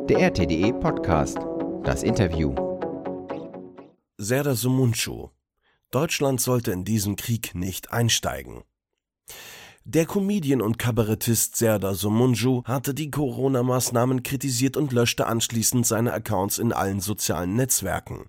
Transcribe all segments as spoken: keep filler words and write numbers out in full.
der R T D E Podcast. Das Interview. Serdar Somuncu. Deutschland sollte in diesen Krieg nicht einsteigen. Der Comedian und Kabarettist Serdar Somuncu hatte die Corona-Maßnahmen kritisiert und löschte anschließend seine Accounts in allen sozialen Netzwerken.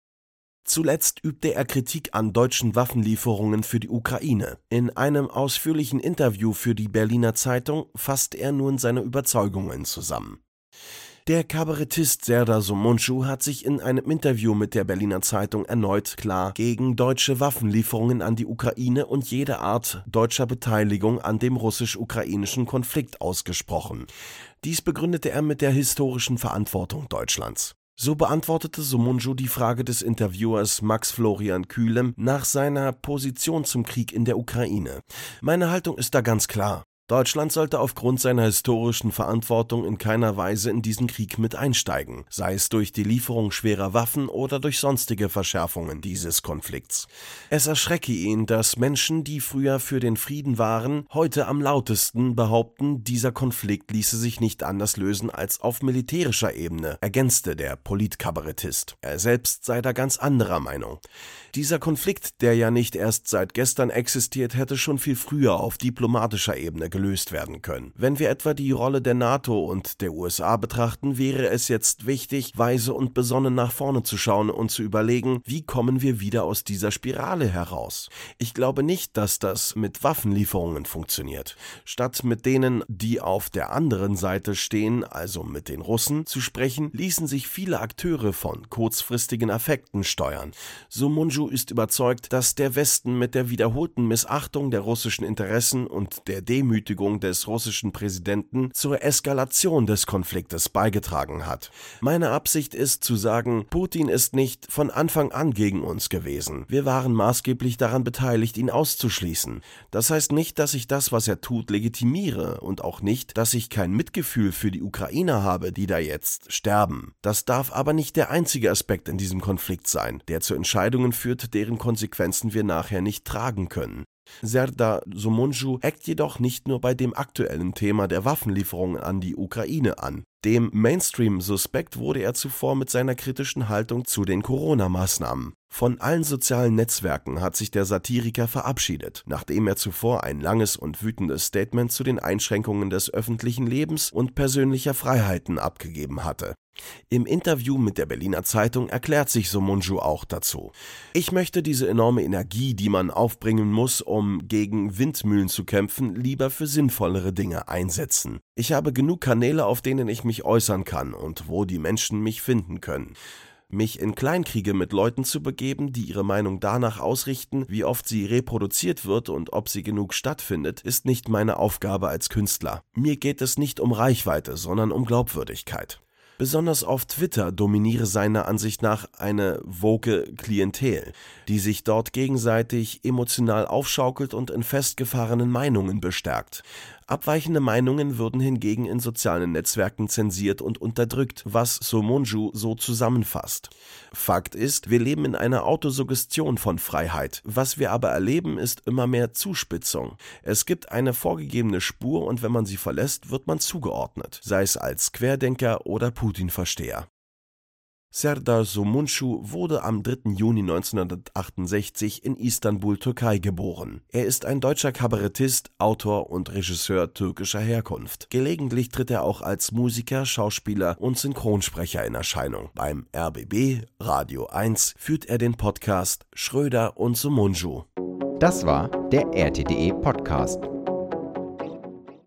Zuletzt übte er Kritik an deutschen Waffenlieferungen für die Ukraine. In einem ausführlichen Interview für die Berliner Zeitung fasst er nun seine Überzeugungen zusammen. Der Kabarettist Serdar Somuncu hat sich in einem Interview mit der Berliner Zeitung erneut klar gegen deutsche Waffenlieferungen an die Ukraine und jede Art deutscher Beteiligung an dem russisch-ukrainischen Konflikt ausgesprochen. Dies begründete er mit der historischen Verantwortung Deutschlands. So beantwortete Somuncu die Frage des Interviewers Max Florian Kühlem nach seiner Position zum Krieg in der Ukraine. Meine Haltung ist da ganz klar. Deutschland sollte aufgrund seiner historischen Verantwortung in keiner Weise in diesen Krieg mit einsteigen, sei es durch die Lieferung schwerer Waffen oder durch sonstige Verschärfungen dieses Konflikts. Es erschrecke ihn, dass Menschen, die früher für den Frieden waren, heute am lautesten behaupten, dieser Konflikt ließe sich nicht anders lösen als auf militärischer Ebene, ergänzte der Politkabarettist. Er selbst sei da ganz anderer Meinung. Dieser Konflikt, der ja nicht erst seit gestern existiert, hätte schon viel früher auf diplomatischer Ebene gelöst werden können. Wenn wir etwa die Rolle der NATO und der U S A betrachten, wäre es jetzt wichtig, weise und besonnen nach vorne zu schauen und zu überlegen, wie kommen wir wieder aus dieser Spirale heraus. Ich glaube nicht, dass das mit Waffenlieferungen funktioniert. Statt mit denen, die auf der anderen Seite stehen, also mit den Russen, zu sprechen, ließen sich viele Akteure von kurzfristigen Affekten steuern. Somuncu ist überzeugt, dass der Westen mit der wiederholten Missachtung der russischen Interessen und der Demütigung des russischen Präsidenten zur Eskalation des Konfliktes beigetragen hat. Meine Absicht ist zu sagen, Putin ist nicht von Anfang an gegen uns gewesen. Wir waren maßgeblich daran beteiligt, ihn auszuschließen. Das heißt nicht, dass ich das, was er tut, legitimiere und auch nicht, dass ich kein Mitgefühl für die Ukrainer habe, die da jetzt sterben. Das darf aber nicht der einzige Aspekt in diesem Konflikt sein, der zu Entscheidungen führt, deren Konsequenzen wir nachher nicht tragen können. Serdar Somuncu eckt jedoch nicht nur bei dem aktuellen Thema der Waffenlieferungen an die Ukraine an. Dem Mainstream suspekt wurde er zuvor mit seiner kritischen Haltung zu den Corona-Maßnahmen. Von allen sozialen Netzwerken hat sich der Satiriker verabschiedet, nachdem er zuvor ein langes und wütendes Statement zu den Einschränkungen des öffentlichen Lebens und persönlicher Freiheiten abgegeben hatte. Im Interview mit der Berliner Zeitung erklärt sich Somuncu auch dazu. Ich möchte diese enorme Energie, die man aufbringen muss, um gegen Windmühlen zu kämpfen, lieber für sinnvollere Dinge einsetzen. Ich habe genug Kanäle, auf denen ich mich äußern kann und wo die Menschen mich finden können. Mich in Kleinkriege mit Leuten zu begeben, die ihre Meinung danach ausrichten, wie oft sie reproduziert wird und ob sie genug stattfindet, ist nicht meine Aufgabe als Künstler. Mir geht es nicht um Reichweite, sondern um Glaubwürdigkeit. Besonders auf Twitter dominiere seiner Ansicht nach eine woke Klientel, die sich dort gegenseitig emotional aufschaukelt und in festgefahrenen Meinungen bestärkt. Abweichende Meinungen würden hingegen in sozialen Netzwerken zensiert und unterdrückt, was Somuncu so zusammenfasst. Fakt ist, wir leben in einer Autosuggestion von Freiheit. Was wir aber erleben, ist immer mehr Zuspitzung. Es gibt eine vorgegebene Spur und wenn man sie verlässt, wird man zugeordnet, sei es als Querdenker oder Putin-Versteher. Serdar Somuncu wurde am dritten Juni neunzehnhundertachtundsechzig in Istanbul, Türkei geboren. Er ist ein deutscher Kabarettist, Autor und Regisseur türkischer Herkunft. Gelegentlich tritt er auch als Musiker, Schauspieler und Synchronsprecher in Erscheinung. Beim R B B Radio eins führt er den Podcast Schröder und Somuncu. Das war der R T D E Podcast.